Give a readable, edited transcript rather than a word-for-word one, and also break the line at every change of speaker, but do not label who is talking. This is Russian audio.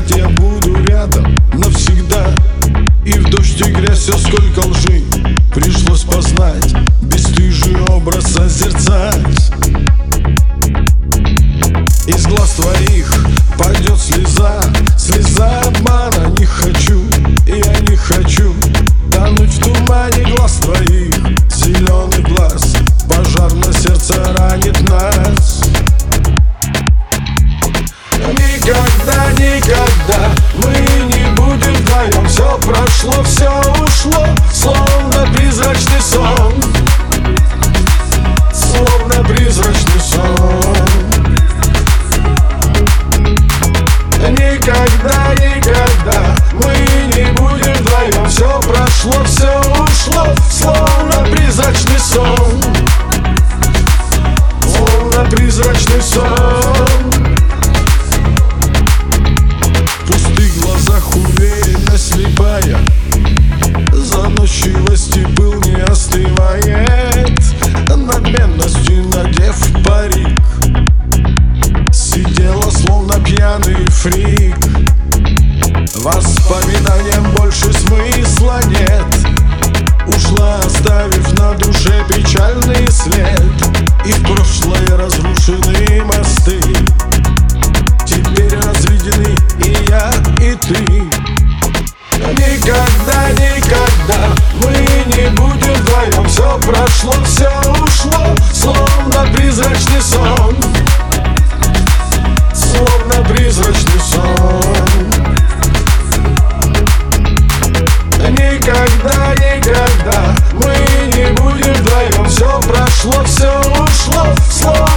знать, я буду рядом навсегда. И в дождь и грязь все сколько лжи пришлось познать, бесстыжий образ созерцать. Из глаз твоих пойдет слеза, слеза обмана. Не хочу, я не хочу тонуть в тумане глаз твоих. Зеленый глаз, пожар на сердце ранит нас. Никогда, никогда мы не будем вдвоем. Все прошло, все ушло, словно призрачный сон. Словно призрачный сон. Никогда, никогда мы не будем вдвоем. Все прошло, все ушло, словно призрачный сон. Словно призрачный сон. В пустых глазах уверенно слепая, заносчивости пыл не остывает. Надменностью надев парик, сидела словно пьяный фрик. Воспоминаниям больше смысла нет. Ушла, оставив на душе печальный след. И в прошлое разрушенные мосты теперь разведены и я, и ты. Никогда, никогда мы не будем вдвоем. Все прошло, все ушло, словно призрачный сон. Словно призрачный сон. Никогда, никогда мы не будем вдвоем. Все прошло, все ушло, словно